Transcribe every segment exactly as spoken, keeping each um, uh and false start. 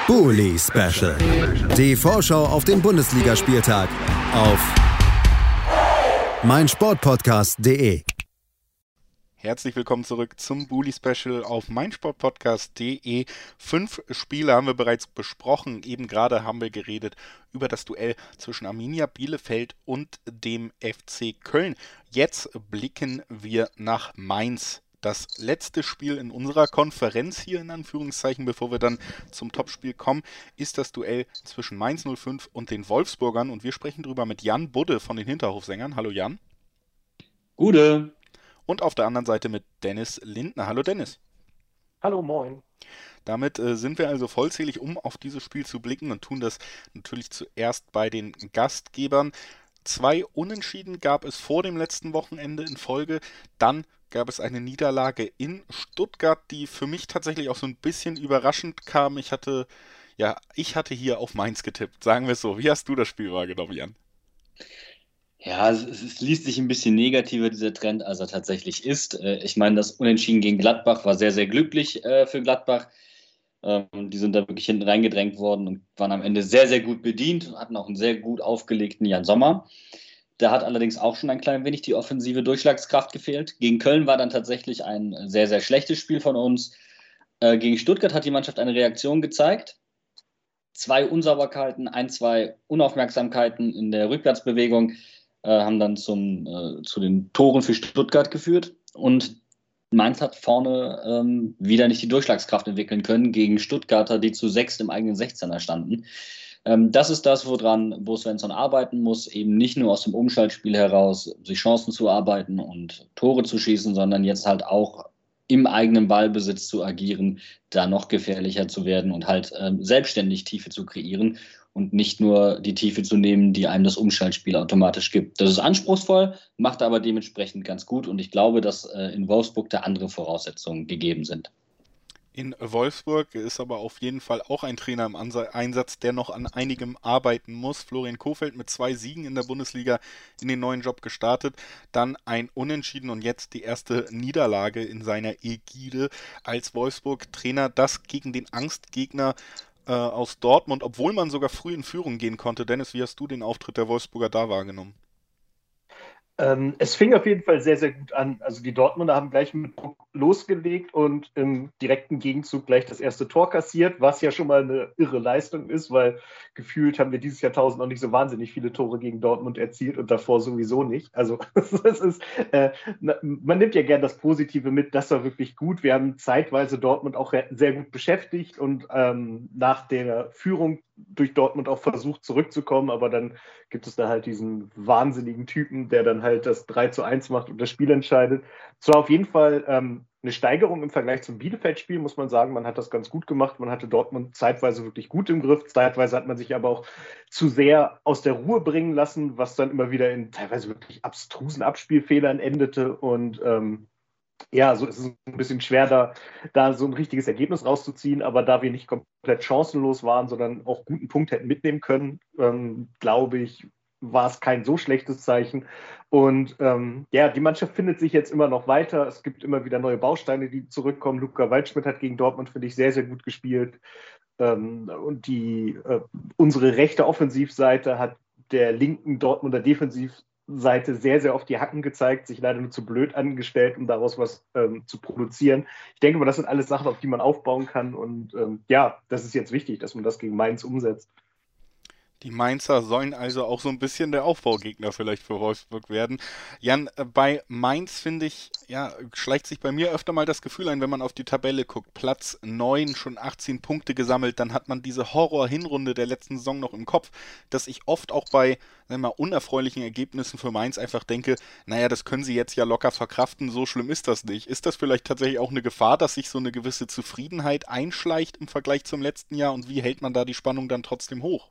Bully Special. Die Vorschau auf den Bundesligaspieltag auf meinsportpodcast punkt de. Herzlich willkommen zurück zum Bully Special auf meinsportpodcast punkt de. Fünf Spiele haben wir bereits besprochen. Eben gerade haben wir geredet über das Duell zwischen Arminia Bielefeld und dem F C Köln. Jetzt blicken wir nach Mainz. Das letzte Spiel in unserer Konferenz hier in Anführungszeichen, bevor wir dann zum Topspiel kommen, ist das Duell zwischen Mainz null fünf und den Wolfsburgern. Und wir sprechen drüber mit Jan Budde von den Hinterhofsängern. Hallo Jan. Gute. Und auf der anderen Seite mit Dennis Lindner. Hallo Dennis. Hallo, moin. Damit äh, sind wir also vollzählig, um auf dieses Spiel zu blicken und tun das natürlich zuerst bei den Gastgebern. Zwei Unentschieden gab es vor dem letzten Wochenende in Folge. Dann gab es eine Niederlage in Stuttgart, die für mich tatsächlich auch so ein bisschen überraschend kam. Ich hatte, ja, ich hatte hier auf Mainz getippt, sagen wir es so. Wie hast du das Spiel wahrgenommen, Jan? Ja, es, es liest sich ein bisschen negativer, dieser Trend, als er tatsächlich ist. Ich meine, das Unentschieden gegen Gladbach war sehr, sehr glücklich äh, für Gladbach. Ähm, die sind da wirklich hinten reingedrängt worden und waren am Ende sehr, sehr gut bedient und hatten auch einen sehr gut aufgelegten Jan Sommer. Da hat allerdings auch schon ein klein wenig die offensive Durchschlagskraft gefehlt. Gegen Köln war dann tatsächlich ein sehr, sehr schlechtes Spiel von uns. Äh, gegen Stuttgart hat die Mannschaft eine Reaktion gezeigt. Zwei Unsauberkeiten, ein, zwei Unaufmerksamkeiten in der Rückwärtsbewegung äh, haben dann zum, äh, zu den Toren für Stuttgart geführt. Und Mainz hat vorne ähm, wieder nicht die Durchschlagskraft entwickeln können gegen Stuttgarter, die zu sechst im eigenen sechzehner standen. Das ist das, woran Bo Svensson arbeiten muss, eben nicht nur aus dem Umschaltspiel heraus sich Chancen zu erarbeiten und Tore zu schießen, sondern jetzt halt auch im eigenen Ballbesitz zu agieren, da noch gefährlicher zu werden und halt äh, selbstständig Tiefe zu kreieren und nicht nur die Tiefe zu nehmen, die einem das Umschaltspiel automatisch gibt. Das ist anspruchsvoll, macht aber dementsprechend ganz gut und ich glaube, dass äh, in Wolfsburg da andere Voraussetzungen gegeben sind. In Wolfsburg ist aber auf jeden Fall auch ein Trainer im Einsatz, der noch an einigem arbeiten muss. Florian Kohfeldt mit zwei Siegen in der Bundesliga in den neuen Job gestartet, dann ein Unentschieden und jetzt die erste Niederlage in seiner Ägide als Wolfsburg-Trainer. Das gegen den Angstgegner äh, aus Dortmund, obwohl man sogar früh in Führung gehen konnte. Dennis, wie hast du den Auftritt der Wolfsburger da wahrgenommen? Ähm, es fing auf jeden Fall sehr, sehr gut an. Also die Dortmunder haben gleich mit Druck losgelegt und im direkten Gegenzug gleich das erste Tor kassiert, was ja schon mal eine irre Leistung ist, weil gefühlt haben wir dieses Jahrtausend noch nicht so wahnsinnig viele Tore gegen Dortmund erzielt und davor sowieso nicht. Also es ist, äh, man nimmt ja gern das Positive mit, das war wirklich gut. Wir haben zeitweise Dortmund auch sehr gut beschäftigt und ähm, nach der Führung durch Dortmund auch versucht zurückzukommen, aber dann gibt es da halt diesen wahnsinnigen Typen, der dann halt das drei zu eins macht und das Spiel entscheidet. Es war auf jeden Fall ähm, eine Steigerung im Vergleich zum Bielefeld-Spiel, muss man sagen. Man hat das ganz gut gemacht. Man hatte Dortmund zeitweise wirklich gut im Griff. Zeitweise hat man sich aber auch zu sehr aus der Ruhe bringen lassen, was dann immer wieder in teilweise wirklich abstrusen Abspielfehlern endete. Und ähm, ja, so ist es ein bisschen schwer, da, da so ein richtiges Ergebnis rauszuziehen. Aber da wir nicht komplett chancenlos waren, sondern auch guten Punkt hätten mitnehmen können, ähm, glaube ich, war es kein so schlechtes Zeichen. Und ähm, ja, die Mannschaft findet sich jetzt immer noch weiter. Es gibt immer wieder neue Bausteine, die zurückkommen. Luca Waldschmidt hat gegen Dortmund, finde ich, sehr, sehr gut gespielt. Ähm, und die äh, unsere rechte Offensivseite hat der linken Dortmunder Defensivseite sehr, sehr auf die Hacken gezeigt, sich leider nur zu blöd angestellt, um daraus was ähm, zu produzieren. Ich denke mal, das sind alles Sachen, auf die man aufbauen kann. Und ähm, ja, das ist jetzt wichtig, dass man das gegen Mainz umsetzt. Die Mainzer sollen also auch so ein bisschen der Aufbaugegner vielleicht für Wolfsburg werden. Jan, bei Mainz, finde ich, ja, schleicht sich bei mir öfter mal das Gefühl ein, wenn man auf die Tabelle guckt. Platz neun, schon achtzehn Punkte gesammelt, dann hat man diese Horror-Hinrunde der letzten Saison noch im Kopf, dass ich oft auch bei, sagen wir mal, unerfreulichen Ergebnissen für Mainz einfach denke, naja, das können sie jetzt ja locker verkraften, so schlimm ist das nicht. Ist das vielleicht tatsächlich auch eine Gefahr, dass sich so eine gewisse Zufriedenheit einschleicht im Vergleich zum letzten Jahr und wie hält man da die Spannung dann trotzdem hoch?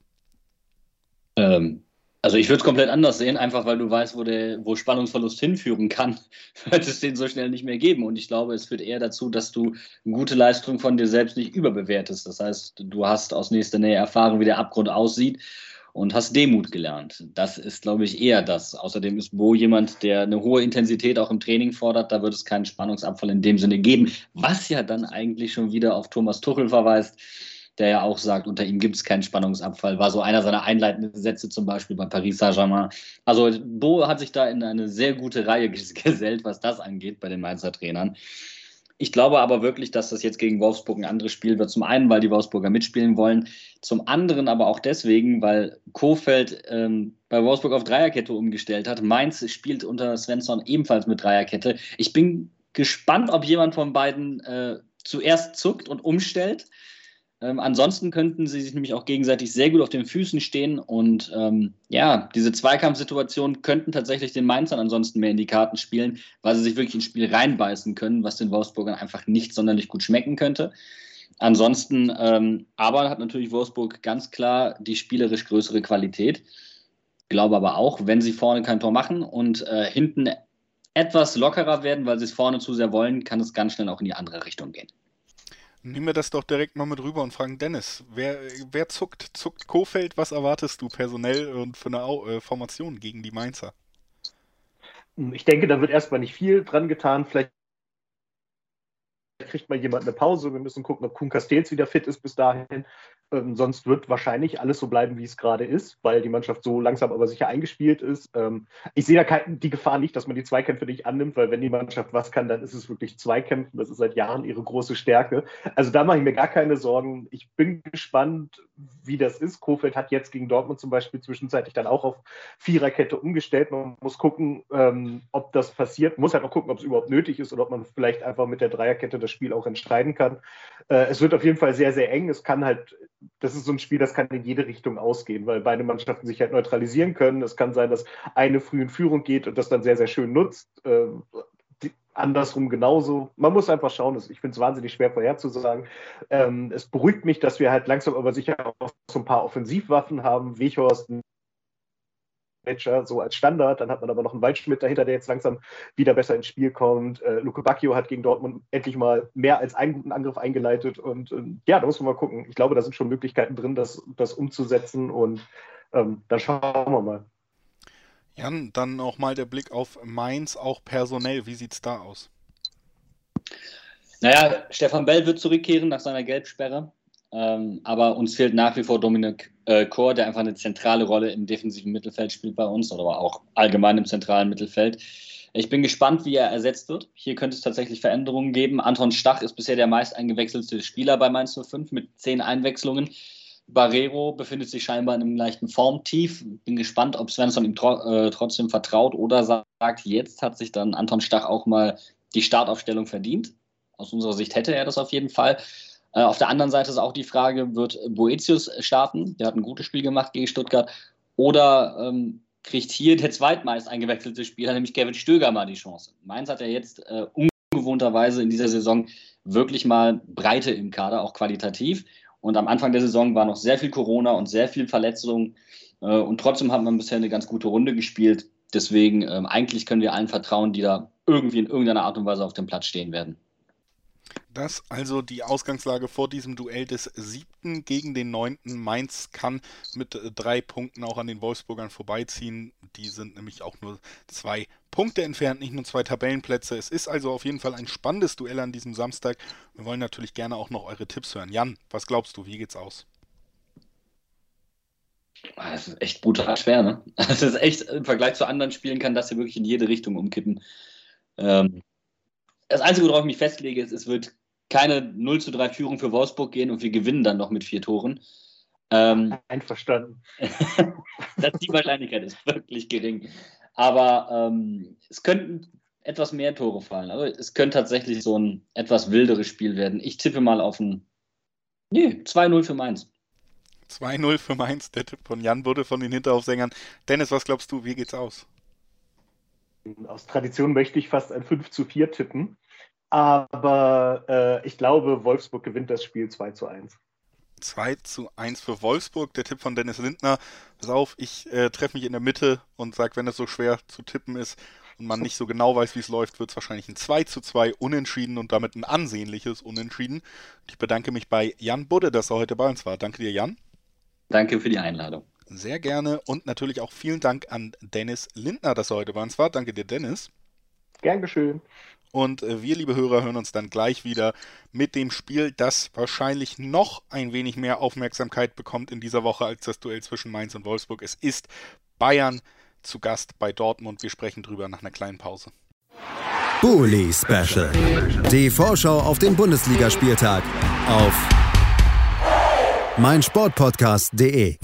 Ähm, also ich würde es komplett anders sehen, einfach weil du weißt, wo der, wo Spannungsverlust hinführen kann, wird es den so schnell nicht mehr geben. Und ich glaube, es führt eher dazu, dass du eine gute Leistung von dir selbst nicht überbewertest. Das heißt, du hast aus nächster Nähe erfahren, wie der Abgrund aussieht und hast Demut gelernt. Das ist, glaube ich, eher das. Außerdem ist Bo jemand, der eine hohe Intensität auch im Training fordert. Da wird es keinen Spannungsabfall in dem Sinne geben, was ja dann eigentlich schon wieder auf Thomas Tuchel verweist, der ja auch sagt, unter ihm gibt es keinen Spannungsabfall. War so einer seiner einleitenden Sätze zum Beispiel bei Paris Saint-Germain. Also Bo hat sich da in eine sehr gute Reihe gesellt, was das angeht bei den Mainzer Trainern. Ich glaube aber wirklich, dass das jetzt gegen Wolfsburg ein anderes Spiel wird. Zum einen, weil die Wolfsburger mitspielen wollen. Zum anderen aber auch deswegen, weil Kohfeldt ähm, bei Wolfsburg auf Dreierkette umgestellt hat. Mainz spielt unter Svensson ebenfalls mit Dreierkette. Ich bin gespannt, ob jemand von beiden äh, zuerst zuckt und umstellt. Ähm, ansonsten könnten sie sich nämlich auch gegenseitig sehr gut auf den Füßen stehen. Und ähm, ja, diese Zweikampfsituationen könnten tatsächlich den Mainzern ansonsten mehr in die Karten spielen, weil sie sich wirklich ins Spiel reinbeißen können, was den Wolfsburgern einfach nicht sonderlich gut schmecken könnte. Ansonsten ähm, aber hat natürlich Wolfsburg ganz klar die spielerisch größere Qualität. Ich glaube aber auch, wenn sie vorne kein Tor machen und äh, hinten etwas lockerer werden, weil sie es vorne zu sehr wollen, kann es ganz schnell auch in die andere Richtung gehen. Nehmen wir das doch direkt mal mit rüber und fragen Dennis, wer, wer zuckt? Zuckt Kohfeldt? Was erwartest du personell und für eine Au- äh, Formation gegen die Mainzer? Ich denke, da wird erstmal nicht viel dran getan. Vielleicht kriegt mal jemand eine Pause. Wir müssen gucken, ob Kuhn Castells wieder fit ist bis dahin. Ähm, sonst wird wahrscheinlich alles so bleiben, wie es gerade ist, weil die Mannschaft so langsam aber sicher eingespielt ist. Ähm, ich sehe da kein, die Gefahr nicht, dass man die Zweikämpfe nicht annimmt, weil wenn die Mannschaft was kann, dann ist es wirklich Zweikämpfen. Das ist seit Jahren ihre große Stärke. Also da mache ich mir gar keine Sorgen. Ich bin gespannt, wie das ist. Kohfeldt hat jetzt gegen Dortmund zum Beispiel zwischenzeitlich dann auch auf Viererkette umgestellt. Man muss gucken, ähm, ob das passiert. Man muss halt auch gucken, ob es überhaupt nötig ist oder ob man vielleicht einfach mit der Dreierkette das Spiel auch entscheiden kann. Äh, es wird auf jeden Fall sehr, sehr eng. Es kann halt, das ist so ein Spiel, das kann in jede Richtung ausgehen, weil beide Mannschaften sich halt neutralisieren können. Es kann sein, dass eine früh in Führung geht und das dann sehr, sehr schön nutzt. Äh, die, andersrum genauso. Man muss einfach schauen. Ich finde es wahnsinnig schwer vorherzusagen. Ähm, es beruhigt mich, dass wir halt langsam aber sicher auch so ein paar Offensivwaffen haben. Weghorst, so als Standard, dann hat man aber noch einen Waldschmidt dahinter, der jetzt langsam wieder besser ins Spiel kommt. Äh, Luke Bacchio hat gegen Dortmund endlich mal mehr als einen guten Angriff eingeleitet und äh, ja, da muss man mal gucken. Ich glaube, da sind schon Möglichkeiten drin, das, das umzusetzen und ähm, dann schauen wir mal. Jan, dann auch mal der Blick auf Mainz, auch personell. Wie sieht's da aus? Naja, Stefan Bell wird zurückkehren nach seiner Gelbsperre. Ähm, aber uns fehlt nach wie vor Dominik äh, Kor, der einfach eine zentrale Rolle im defensiven Mittelfeld spielt bei uns, oder auch allgemein im zentralen Mittelfeld. Ich bin gespannt, wie er ersetzt wird. Hier könnte es tatsächlich Veränderungen geben. Anton Stach ist bisher der meist eingewechselte Spieler bei Mainz null fünf mit zehn Einwechslungen. Barrero befindet sich scheinbar in einem leichten Formtief. Bin gespannt, ob Svensson ihm tro- äh, trotzdem vertraut oder sagt, jetzt hat sich dann Anton Stach auch mal die Startaufstellung verdient. Aus unserer Sicht hätte er das auf jeden Fall. Auf der anderen Seite ist auch die Frage, wird Boetius starten? Der hat ein gutes Spiel gemacht gegen Stuttgart. Oder ähm, kriegt hier der zweitmeist eingewechselte Spieler, nämlich Kevin Stöger, mal die Chance? Mainz hat ja jetzt äh, ungewohnterweise in dieser Saison wirklich mal Breite im Kader, auch qualitativ. Und am Anfang der Saison war noch sehr viel Corona und sehr viel Verletzung. Äh, und trotzdem hat man bisher eine ganz gute Runde gespielt. Deswegen, ähm, eigentlich können wir allen vertrauen, die da irgendwie in irgendeiner Art und Weise auf dem Platz stehen werden. Das also die Ausgangslage vor diesem Duell des siebten gegen den neunten Mainz kann mit drei Punkten auch an den Wolfsburgern vorbeiziehen. Die sind nämlich auch nur zwei Punkte entfernt, nicht nur zwei Tabellenplätze. Es ist also auf jeden Fall ein spannendes Duell an diesem Samstag. Wir wollen natürlich gerne auch noch eure Tipps hören. Jan, was glaubst du, wie geht's aus? Das ist echt brutal schwer, ne? Das ist echt, im Vergleich zu anderen Spielen kann das hier wirklich in jede Richtung umkippen. Ähm, das Einzige, worauf ich mich festlege, ist, es wird keine null zu drei Führung für Wolfsburg gehen und wir gewinnen dann noch mit vier Toren. Ähm, Einverstanden. das, die Wahrscheinlichkeit ist wirklich gering. Aber ähm, es könnten etwas mehr Tore fallen. Also es könnte tatsächlich so ein etwas wilderes Spiel werden. Ich tippe mal auf ein nee, zwei null für Mainz. zwei null für Mainz, der Tipp von Jan wurde von den Hinteraufsängern. Dennis, was glaubst du, wie geht's aus? Aus Tradition möchte ich fast ein fünf zu vier tippen. Aber äh, ich glaube, Wolfsburg gewinnt das Spiel zwei zu eins. zwei zu eins für Wolfsburg, der Tipp von Dennis Lindner. Pass auf, ich äh, treffe mich in der Mitte und sage, wenn es so schwer zu tippen ist und man nicht so genau weiß, wie es läuft, wird es wahrscheinlich ein zwei zu zwei Unentschieden und damit ein ansehnliches Unentschieden. Ich bedanke mich bei Jan Budde, dass er heute bei uns war. Danke dir, Jan. Danke für die Einladung. Sehr gerne und natürlich auch vielen Dank an Dennis Lindner, dass er heute bei uns war. Danke dir, Dennis. Gern geschehen. Und äh, wir, liebe Hörer, hören uns dann gleich wieder mit dem Spiel, das wahrscheinlich noch ein wenig mehr Aufmerksamkeit bekommt in dieser Woche als das Duell zwischen Mainz und Wolfsburg. Es ist Bayern zu Gast bei Dortmund. Wir sprechen drüber nach einer kleinen Pause. Bully Special. Die Vorschau auf den Bundesligaspieltag auf meinsportpodcast punkt de.